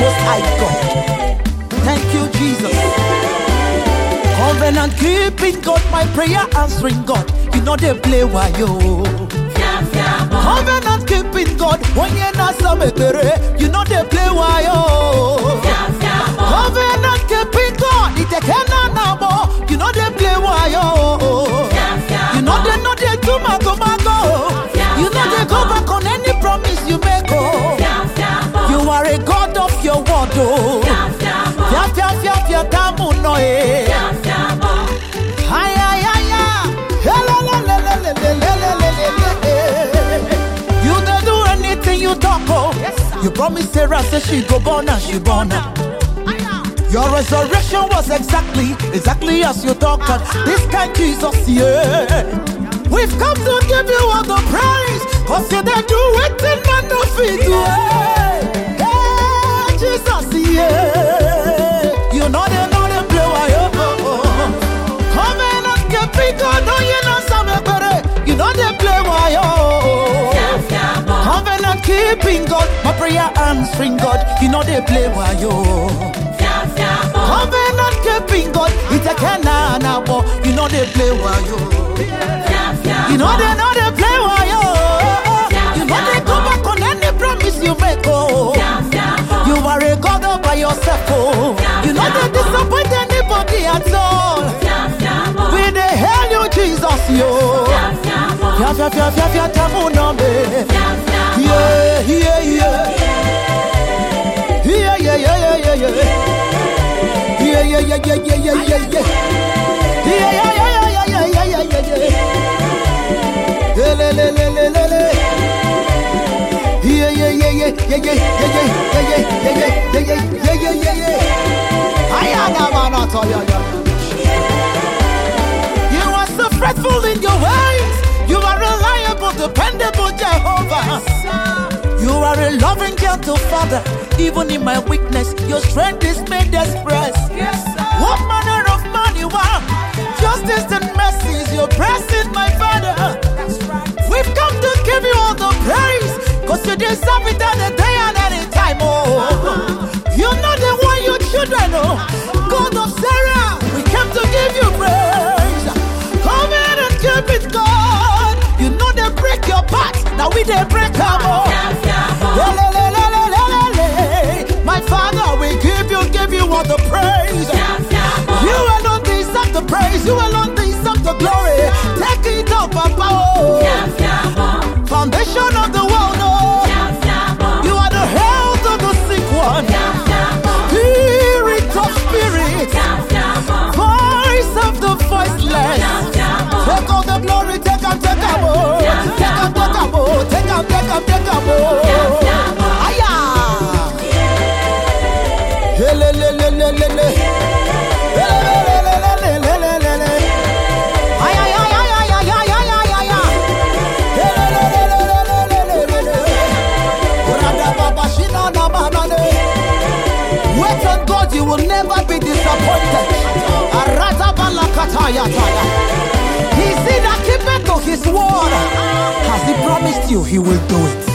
Most High God. Thank you, Jesus. Covenant keeping God, my prayer answering God. You know they play while you. Covenant keeping God, when you're not somebody, you know they play while you. Covenant keeping God, it cannot now, you know they play while you. You know they do mago. You know they go back on any promise you make. You are a God of your word. You don't do anything you talk of. You promised Sarah, say she go born and she born. Your resurrection was exactly as you talked. This kind Jesus, yeah. We've come to give you all the praise, cause you didn't do it in man of it, yeah. Hey, Jesus, yeah. You know they play why you come in and get big on, no, you know somebody. You know they play why you come in and keeping God, my prayer answering God. You know they play why you come in and keeping God, it's a canana, you know they play why you. You know they play while you know they go back on any promise you make. You are a God all by yourself. You know they disappoint anybody at all. We they hail you, Jesus, yo. You are so faithful in your ways. You are reliable, dependable Jehovah. You are a loving, gentle Father. Even in my weakness, your strength is made express. What manner of man you are? Justice and mercy is your presence, my Father. We've come to give you all the praise, cause you deserve it any day and any time. You know the one you children, God of Sarah, we came to give you praise. Come in and give it, God. You know they break your part, now we they break our more. My Father, we give you all the praise. You alone deserve the praise, you alone deserve the glory. Take it up, Papa. Foundation of the world, you are the health of the sick one. Spirit of spirit, voice of the voiceless. Take all the glory, take up, wait on God, you will never be disappointed. He said that keep it to his word. Has he promised you, he will do it.